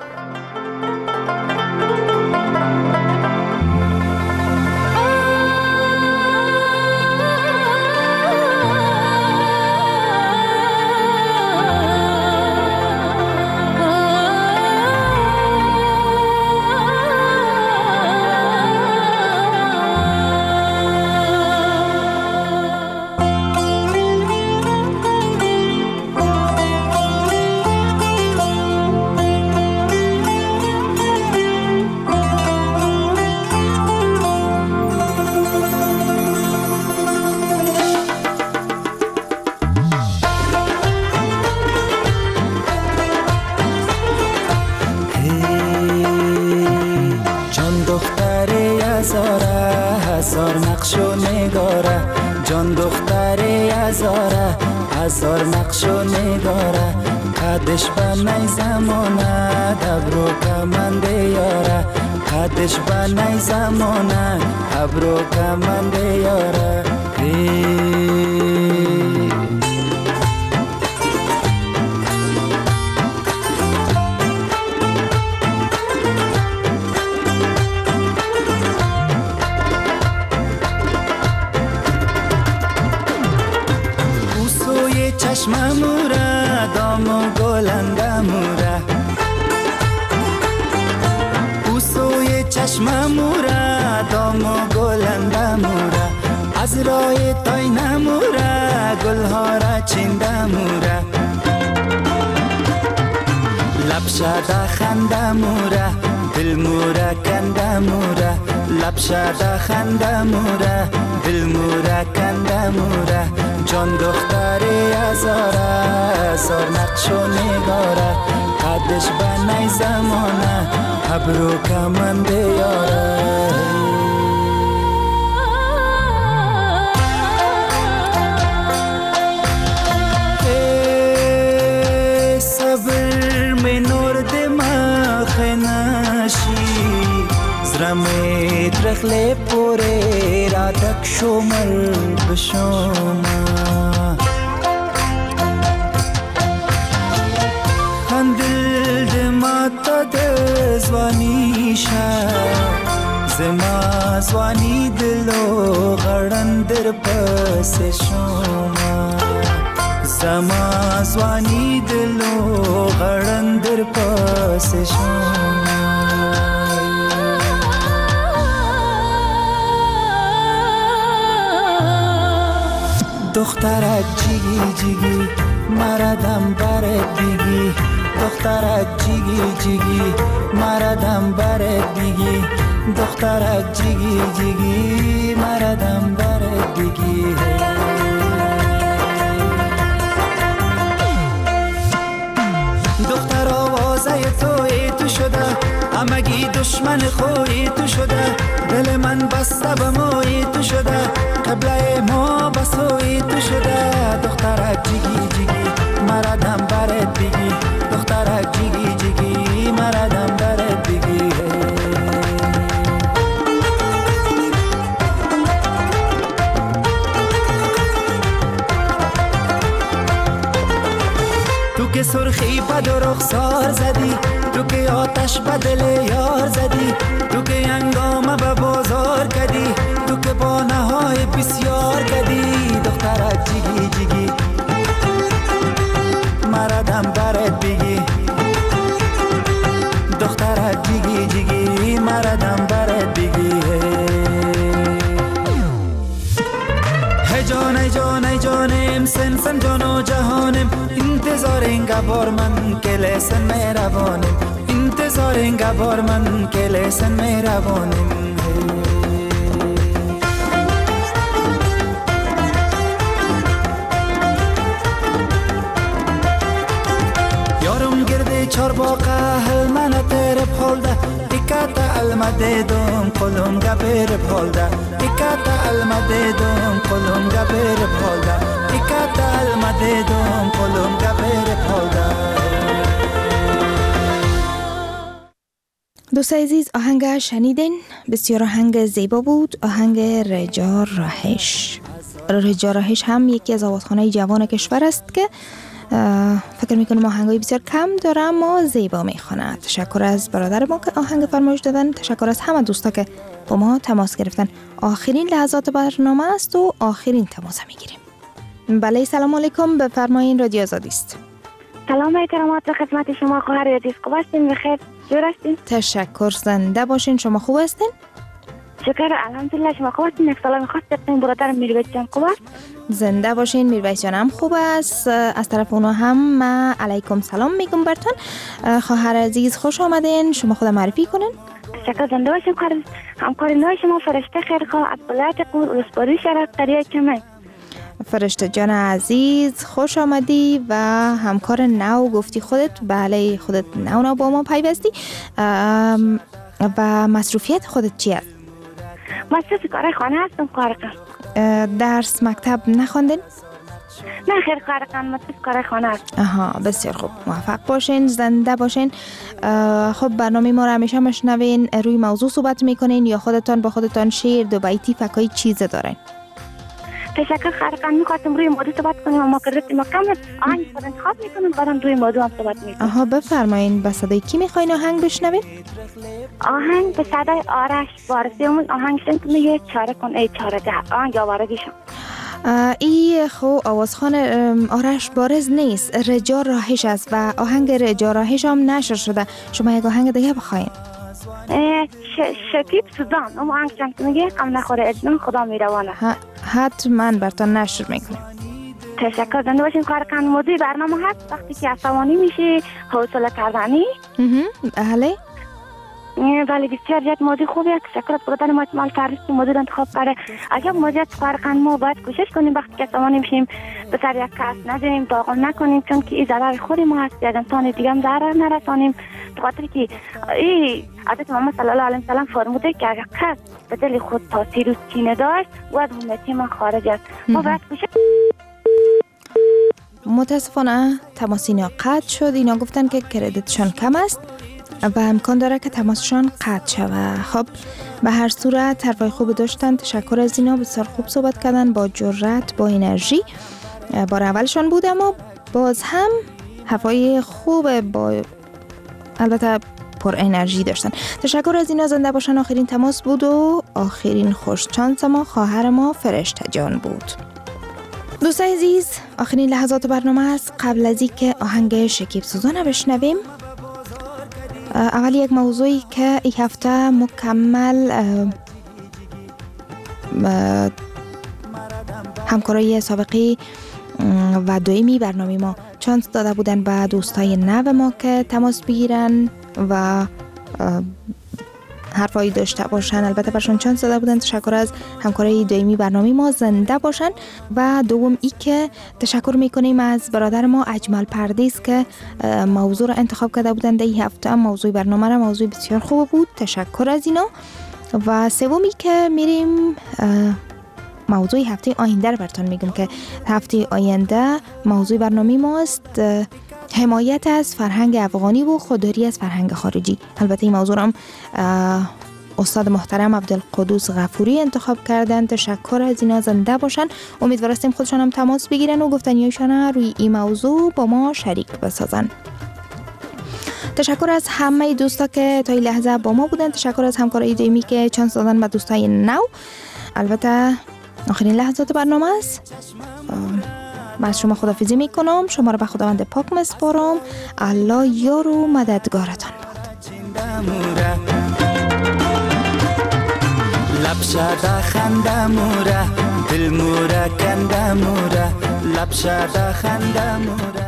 هزار نقش و نگاره قدش بنای زمانه دبرو کمنده یاره قدش بنای زمانه دبرو کمنده یاره چشمموره دام و گلندموره بوسوی چشمموره دام و گلندموره از رای تای نموره گلها را چندموره لبشده خندموره دلموره کندموره لبشده خندموره دلموره کندموره جان دختری هزار نقش و نگاره قدش بنای زمانه ابرو کمنده یاره صبر می نور دماغ نشی زرمی درخل پوری را دک شمر بشوما هندل دما تا دزوانی شا زما زوانی دلو غرندر پس شوما زما زوانی دلو غرندر پس شوما دخترک جیگی جیگی مردم برد دیگی دخترک جیگی جیگی مردم برد دیگی دخترک جیگی جیگی مردم برد دیگی دختر آوازه تو شده همگی دشمن خوی تو شده دل من بسته به موی تو شده قبله ما بسوی تو شده دخترک جیگی جیگی مردم برد دیگی دخترک جیگی جیگی مردم برد دیگی تو که سرخی بد و رخسار زدی تو که آتش به دل یار زدی تو که انگامه به بازار کدی تو که با نهای بسیار کدی دخترک جیگی جیگی مردم برد بگی دخترک جیگی جیگی مردم برد بگی لیسن جان و جهانم انتظار این گبار من که لیسن مهربانم انتظار این گبار من که لیسن مهربانم یارم گرده چار باقه هل من تیر پولده ایکات المده دوم قلم گبر پولده ایکات المده دوم قلم گبر پولده ایکات المده دوم قلم گبر پولده. دوست عزیز آهنگ شنیدین؟ بسیار آهنگ زیبا بود. آهنگ رجا راهش. رجا راهش هم یکی از آوازخوان‌های جوان کشور است که فکر میکنم آهنگای بسیار کم داره اما زیبا میخواند. تشکر از برادر ما که آهنگ فرمایش دادن. تشکر از همه دوستا که با ما تماس گرفتن. آخرین لحظات برنامه است و آخرین تماس میگیریم. بله سلام علیکم، بفرمایید رادیو آزادی است. سلام احترامات به خدمت شما خواهر عزیز، خوب هستین؟ بخیر جور هستین؟ تشکر، زنده باشین. شما خوب هستین؟ شکر الحمدلله. شما خوب هستین؟ یک سلام خواستم برادر میرویس جان خوب است؟ زنده باشین. میرویس جان هم خوب است. از طرف اونا هم علیکم سلام میگم براتون. خواهر عزیز خوش آمدین. شما خود معرفی کنین. تشکر، زنده باشین. همکار نوع شما فرشته خیرخواه از ولایت قور رسپاری شهر قریه چمن. فرشته جان عزیز خوش آمدی و همکار نو گفتی خودت. بله خودت نو با ما پیوستی. و مصروفیت خودت چی است؟ مصروف کار خانه هستم کارکن. درس مکتب نخواندین؟ نه خیر کارکن، مصروف کار خانه هستم. آها بسیار خوب، موفق باشین، زنده باشین. خب برنامه ما رو همیشه مشنوین، روی موضوع صحبت میکنین یا خودتان با خودتان شعر دو بیتی فکای چیز دارین؟ تشکر خارقان. میخواستم روی موضوع صحبت کنیم اما که رسیم کم آهنگ خود انتخاب میکنم بعدم روی موضوع هم صحبت میکنم. آها بفرمایین. به صدای کی میخواین آهنگ بشنوید؟ آهنگ به صدای آرش وارثیمون. آهنگ شنید میگه چاره کن ای چاره ده. آهنگ آوارگیشم. ای خو آوازخوان آرش بارز نیست، رجا راهش است و آهنگ رجا راهش هم نشر شده. شما یک آهنگ دیگه بخواین. شکیب سودان. اون آهنگ چند میگه غم نخوره اجنان خدا میروانه. حتما براتون نشر میکنیم. تشکر، زنده باشین. کارکن موضوع برنامه هست وقتی که عصبانی میشه حوصله کردنی. بله بله بسیار جد موضوع خوبی است. تشکر از برادر ما اسماعیل فارسی موضوع رو انتخاب کرده. اگر موضوع کارکن ما باید کوشش کنیم وقتی که عصبانی میشیم به سر یک کس نزنیم، داغون نکنیم، چون که این ضرر خود ما هست. از انسان دیگه هم ضرر نرسانیم. به خاطر که این حضرت محمد صلی الله علیه و سلم فرموده که اگر کس به دل خود تاثیر و کینه داشت باید امتی ما خارج است. ما باید کوشش. متاسفانه تماس اینا قطع شد. اینا گفتن که کردیتشان کم است و امکان داره که تماسشان قطع شود. خب به هر صورت حرفای خوب داشتن. تشکر از اینا، بسیار خوب صحبت کردن، با جرأت، با انرژی. بار اولشان بود اما باز هم حرفای خوب با البته پر انرژی داشتن. تشکر از اینا، زنده باشن. آخرین تماس بود و آخرین خوش چانس ما خواهر ما فرشته جان بود. دوست عزیز آخرین لحظات برنامه است. قبل از اینکه آهنگ شکیب سوزان بشنویم، اول یک موضوعی که این هفته مکمل همکارای سابقی و دائمی برنامه ما چانس داده بودن به دوستای نو ما که تماس بگیرن و حرفایی داشته باشن. البته برشان چانس داده بودن. تشکر از همکارای دائمی برنامه ما، زنده باشن. و دوم ای که تشکر میکنیم از برادر ما اجمل پردیس که موضوع را انتخاب کرده بودن در این هفته. موضوع برنامه را موضوع بسیار خوب بود. تشکر از اینا. و سومی که میریم موضوع هفته آینده رو براتون میگم که هفته آینده موضوع برنامه ماست حمایت از فرهنگ افغانی و خودداری از فرهنگ خارجی. البته این موضوع هم استاد محترم عبدالقدوس غفوری انتخاب کردن. تشکر از اینا، زنده باشن. امیدوارستیم خودشان هم تماس بگیرن و گفتنیاشان روی این موضوع با ما شریک بسازن. تشکر از همه دوستا که تا این لحظه با ما بودن. تشکر از همکارای دائمی که چانس دادن به دوستای نو. البته آخرین لحظات برنامه است. من از شما خداحافظی میکنم. شما رو به خداوند پاک میسپارم. الله یار و مددگارتان بود. لب شده خنده موره، دل موره کنده موره، لب شده خنده موده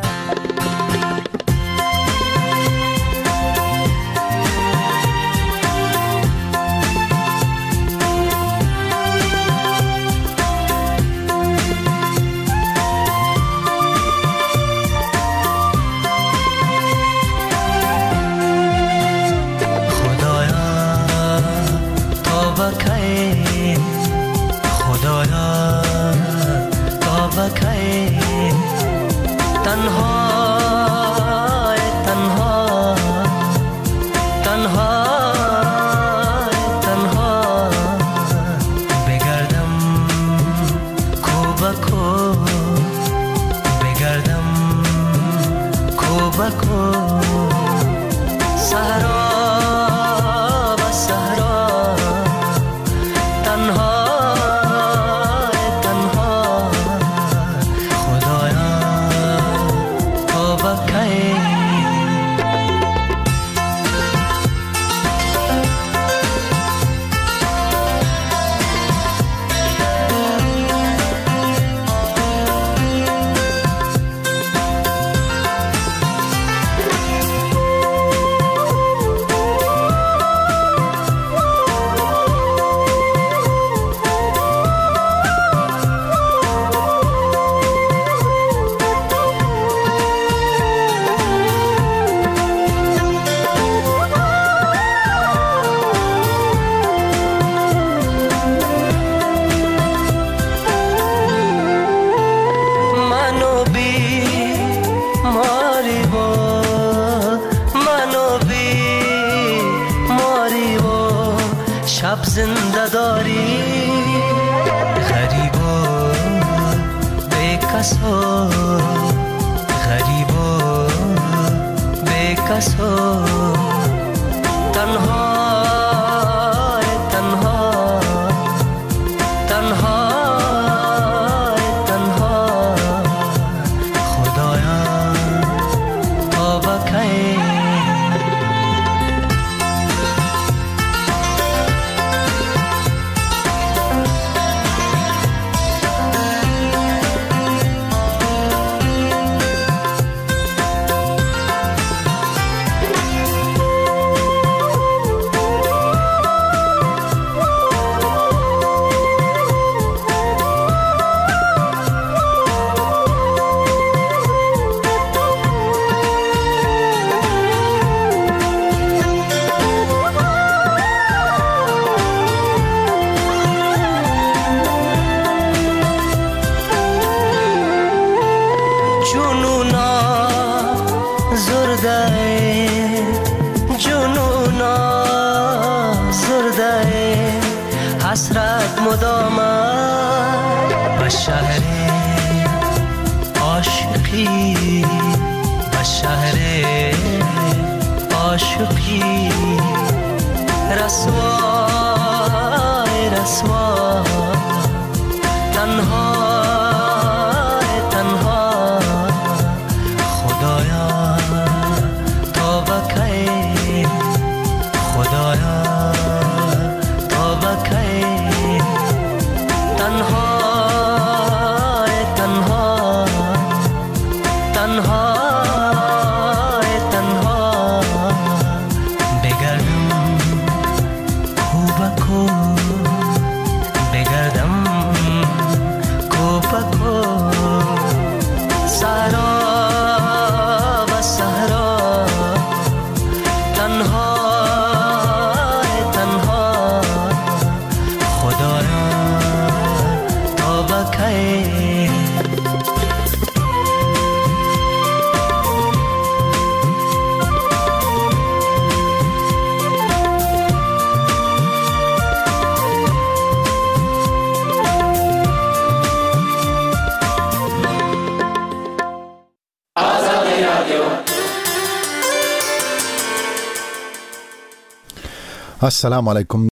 شب زنده داری غریبا به کسا غریبا به کسا تنها تنها تنها تنها خدایا تا بکی حسرت مدام به شهر عاشقی به شهر عاشقی رسوا رسوا تنها تنها خدایا تا بکی خدایا تا بکی تنها تنها تنها تنها بگردم کو بکو بگردم کو بکو سهرا و سهرا تنها تنها خدایا تا بکی السلام علیکم